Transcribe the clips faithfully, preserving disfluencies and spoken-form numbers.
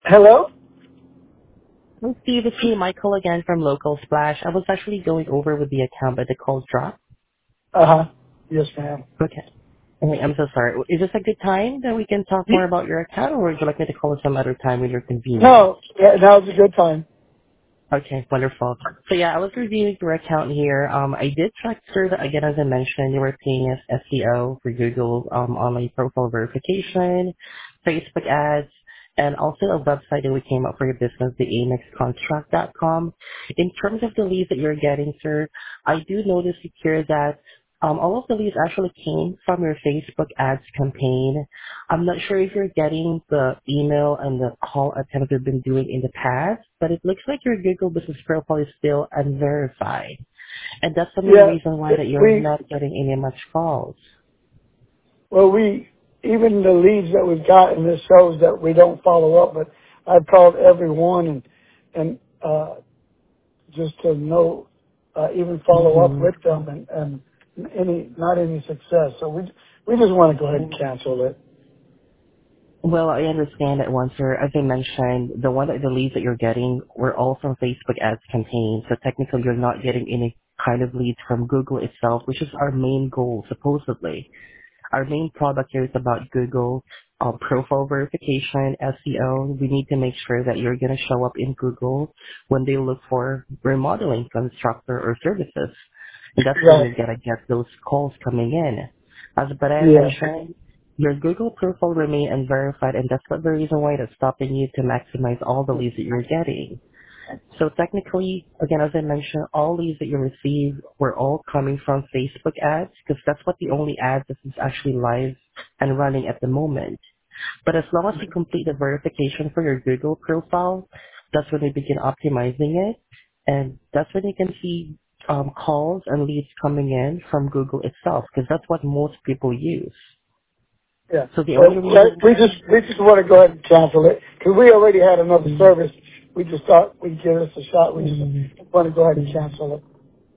Hello? Hi, Steve. It's me, Michael, again from Local Splash. I was actually going over with the account, but the call dropped. Uh-huh. Yes, ma'am. Okay. Okay, I'm so sorry. Is this a good time that we can talk more about your account, or would you like me to call some other time when you're convenient? No, yeah, now's a good time. Okay, wonderful. So yeah, I was reviewing your account here. Um, I did check, sir, that again, as I mentioned, you were paying us S E O for Google um, online profile verification, Facebook ads, and also a website that we came up for your business, the amex construct dot com. In terms of the leads that you're getting, sir, I do notice here that um, all of the leads actually came from your Facebook ads campaign. I'm not sure if you're getting the email and the call attempt you've been doing in the past, but it looks like your Google business profile is still unverified. And that's the main Yeah, reason why that you're we, not getting any much calls. well, we, even the leads that we've gotten, this shows that we don't follow up, but I've called everyone and, and, uh, just to know, uh, even follow up hmm with them and, and any, not any success. So we, we just want to go ahead and cancel it. Well, I understand that one, sir. As I mentioned, the one that the leads that you're getting were all from Facebook ads campaigns. So technically you're not getting any kind of leads from Google itself, which is our main goal, supposedly. Our main product here is about Google uh, profile verification, S E O. We need to make sure that you're going to show up in Google when they look for remodeling constructor or services. And that's when Right. you're going to get those calls coming in. As but I Yeah. mentioned, your Google profile remain unverified, and that's what the reason why that's stopping you to maximize all the leads that you're getting. So technically, again, as I mentioned, all leads that you receive were all coming from Facebook ads because that's what the only ad that is actually live and running at the moment. But as long as you complete the verification for your Google profile, that's when they begin optimizing it. And that's when you can see um, calls and leads coming in from Google itself because that's what most people use. Yeah. So the only Well, that- reason... we just we just want to go ahead and cancel it because we already had another service. We just thought we'd give us a shot. We just Mhm. want to go ahead and cancel it.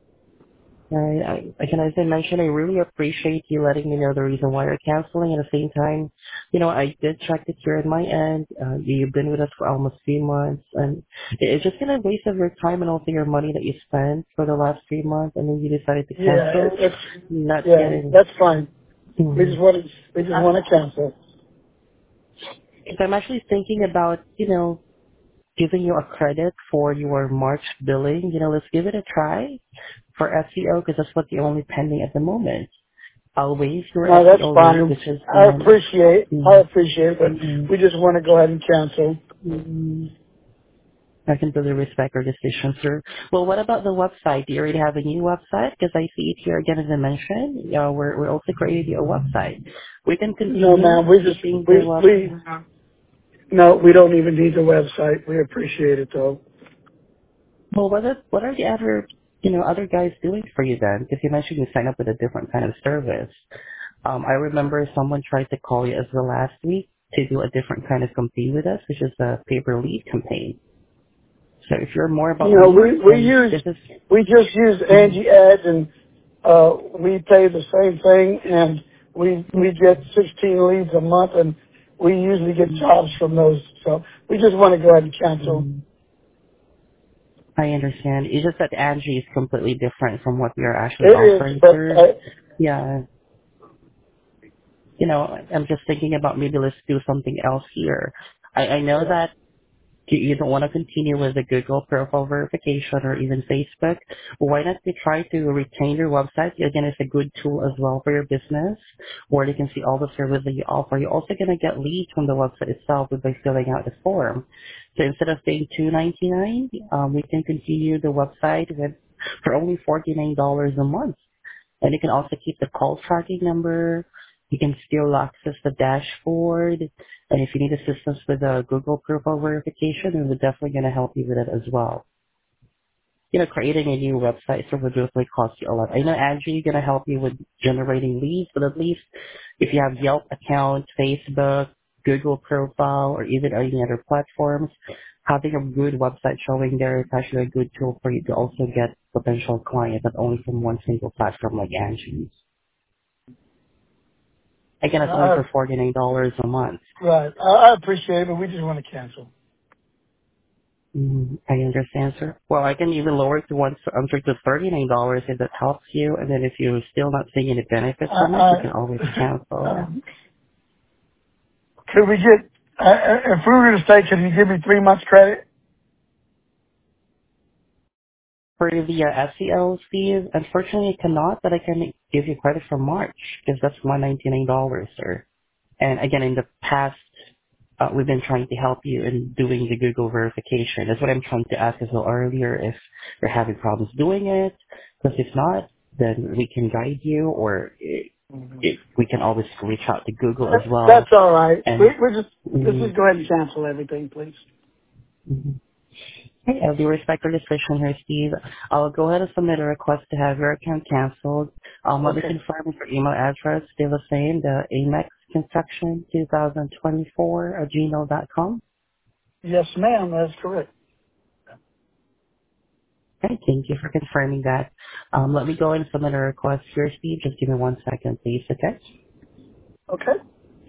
I, I, again, as I mentioned, I really appreciate you letting me know the reason why you're canceling. At the same time, you know, I did check it here at my end. Uh, you've been with us for almost three months, and it- it's just been a waste of your time and also your money that you spent for the last three months, and then you decided to Yeah, it, cancel, it's not yeah, getting. that's fine. We Hmm. just want to we just Uh, want to cancel. if I'm actually thinking about, you know, giving you a credit for your March billing, you know, let's give it a try for S E O because that's what the only pending at the moment. I'll waive your No, that's S E O rate, fine. which is I um, appreciate I mm, appreciate it, but mm, we just want to go ahead and cancel. mm, I can fully respect your decision, sir. Well, what about the website? Do you already have a new website? Because I see it here again as I mentioned. Yeah, we're we're also creating a website. We can No, continue ma'am. We just keeping the we web. we no, we don't even need the website. We appreciate it though. Well, what are what are the other you know other guys doing for you then? Because you mentioned you sign up with a different kind of service. Um, I remember someone tried to call you as well last week to do a different kind of campaign with us, which is a pay-per lead campaign. So if you're more You about know, leads, we we then use this is we just use mm, Angie ads, and uh, we pay the same thing, and we we get sixteen leads a month, and we usually get mm, jobs from those. So we just want to go ahead and cancel. mm, I understand. It's just that Angie is completely different from what we are actually It is, offering, but sir. uh, Yeah, you know, I'm just thinking about maybe let's do something else here. I, I know yeah, that you you don't want to continue with the Google profile verification or even Facebook, why not you try to retain your website? Again, it's a good tool as well for your business, where you can see all the services that you offer. You're also going to get leads from the website itself by filling out the form. So instead of paying two ninety-nine, um, we can continue the website with for only forty-nine dollars a month. And you can also keep the call tracking number. You can still access the dashboard. And if you need assistance with the Google profile verification, then we're definitely going to help you with it as well. You know, creating a new website so would definitely cost you a lot. I know Angie is going to help you with generating leads, but at least if you have Yelp account, Facebook, Google profile, or even any other platforms, having a good website showing there is actually a good tool for you to also get potential clients, not only from one single platform like Angie's. Again, it's only I, for forty-nine dollars a month. right. I, I appreciate it, but we just want to cancel. Mm, I understand, sir. Well, I can even lower it to one hundred to thirty-nine dollars if that helps you. And then if you're still not seeing any benefit from it, you I, can always I, cancel. um, could we get, uh, uh, if we were to say, could you give me three months credit? For the uh, S E O fees, unfortunately, I cannot, but I can give you credit for March because that's one hundred ninety-nine dollars, sir. And again, in the past, uh, we've been trying to help you in doing the Google verification. That's what I'm trying to ask as well earlier, if you're having problems doing it. Because if not, then we can guide you, or i- if we can always reach out to Google as That's well. all right. We, And we just, let's mm, just go ahead and cancel everything, please. mm, hey, I'll do respect your decision here, Steve. I'll go ahead and submit a request to have your account canceled. Um, let me Okay. confirm if your email address still the same, the Amex Construction twenty twenty-four at gmail dot com. Yes, ma'am, that's correct. Okay, thank you for confirming that. Um, let me go and submit a request here, Steve. Just give me one second, please, okay? Okay.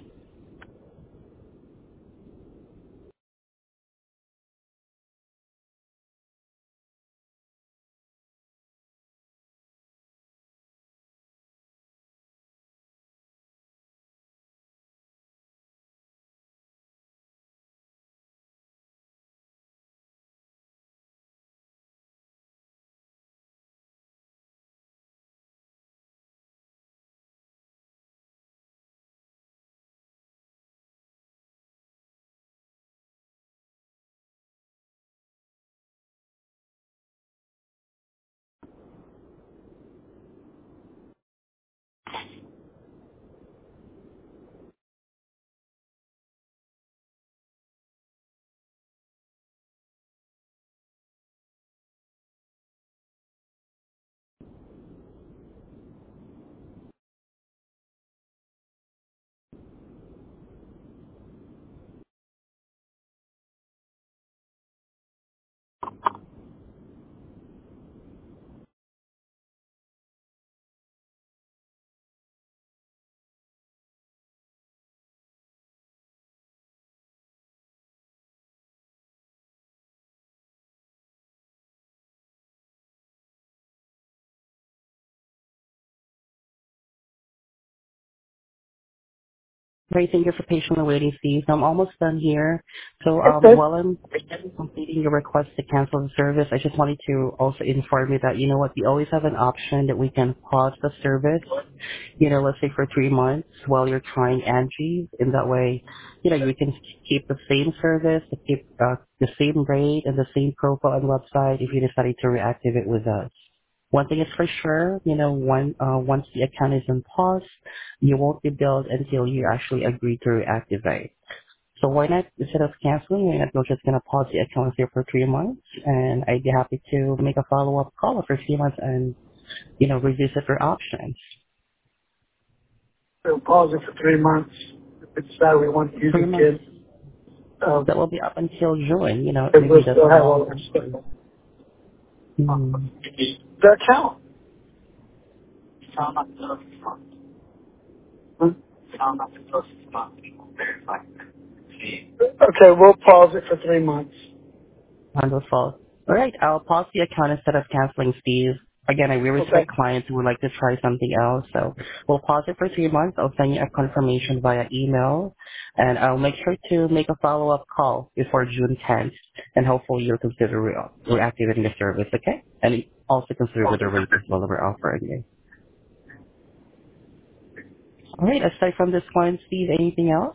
Great, thank you for patiently waiting, Steve. I'm almost done here. So um, Okay. while I'm completing your request to cancel the service, I just wanted to also inform you that, you know what, we always have an option that we can pause the service, you know, let's say for three months while you're trying Angie. In that way, you know, you can keep the same service, to keep uh, the same rate and the same profile and website if you decided to reactivate with us. One thing is for sure, you know, one, uh, once the account is in pause, you won't be billed until you actually agree to reactivate. So why not, instead of canceling, why not we're just going to pause the account here for three months, and I'd be happy to make a follow-up call after three months and, you know, revisit your options. We'll pause it for three months. If we decide we want to use Three it months, again, um, that will be up until June, you know, if maybe we'll that's still a have all long that time. stuff. Hmm. The account. Okay, we'll pause it for three months. Wonderful. All right, I'll pause the account instead of canceling, Steve. Again, I we Okay. respect clients who would like to try something else, so we'll pause it for three months. I'll send you a confirmation via email, and I'll make sure to make a follow-up call before June tenth, and hopefully you'll consider re- reactivating the service, okay? And also consider with the rate as well that we're offering you. All right, aside from this one, Steve, anything else?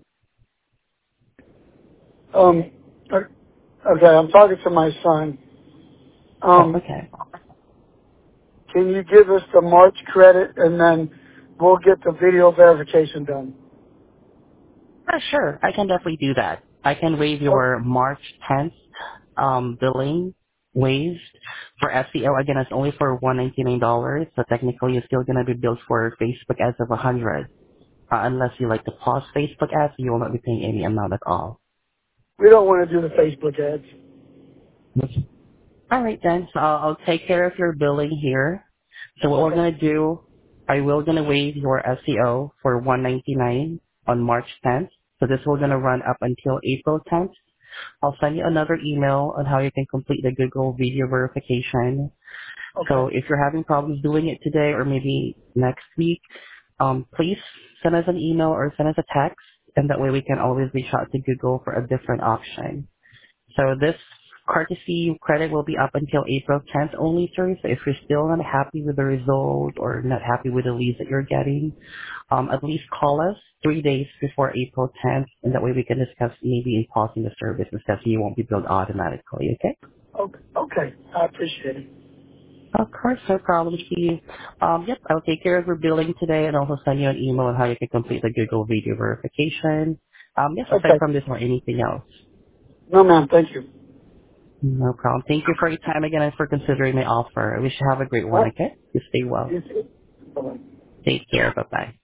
Um, okay, I'm talking to my son. Oh, Um, okay. can you give us the March credit and then we'll get the video verification done? Uh, sure, I can definitely do that. I can waive Oh, your March tenth um, billing waived for S E O. Again, it's only for one hundred ninety-nine dollars, so technically you're still going to be billed for Facebook ads of one hundred dollars. Uh, unless you like to pause Facebook ads, you will not be paying any amount at all. we don't want to do the Facebook ads. All right, then. So I'll, I'll take care of your billing here. So what we're Okay. going to do, I will going to waive your S E O for one hundred ninety-nine dollars on March tenth. So this will going to run up until April tenth. I'll send you another email on how you can complete the Google video verification. So Okay. if you're having problems doing it today or maybe next week, um, please send us an email or send us a text, and that way we can always reach out to Google for a different option. So this courtesy credit will be up until April tenth only, sir. So if you're still not happy with the result or not happy with the leads that you're getting, um, at least call us three days before April tenth, and that way we can discuss maybe in pausing the service instead so you won't be billed automatically, okay? Okay. Okay. I appreciate it. Of course, no problem, Steve. Um, yep, I'll take care of your billing today and also send you an email on how you can complete the Google video verification. Um, yes, aside Okay. from this or anything else. No, ma'am. Thank you. No problem. Thank you for your time again and for considering my offer. I wish you have a great All one, right. okay? You stay well. You too. Bye-bye. Take care. Bye-bye.